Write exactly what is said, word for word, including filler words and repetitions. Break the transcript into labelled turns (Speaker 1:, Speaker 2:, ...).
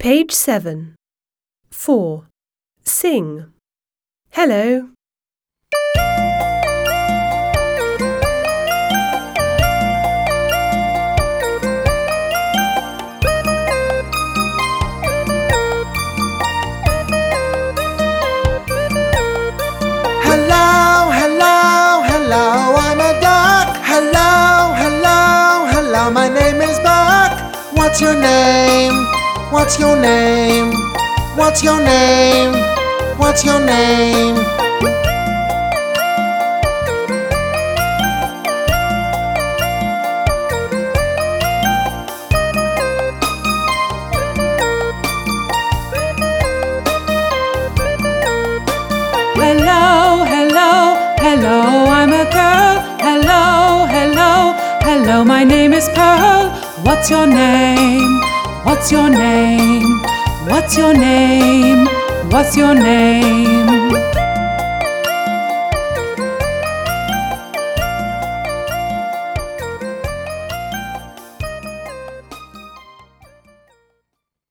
Speaker 1: Page seven. four. Sing. Hello.
Speaker 2: Hello, hello, hello, I'm a duck. Hello, hello, hello, my name is Buck. What's your name? What's your name? What's your name? What's your name?
Speaker 3: Hello, hello, hello, I'm a girl. Hello, hello, hello, my name is Pearl. What's your name? What's your name? What's your name? What's your name?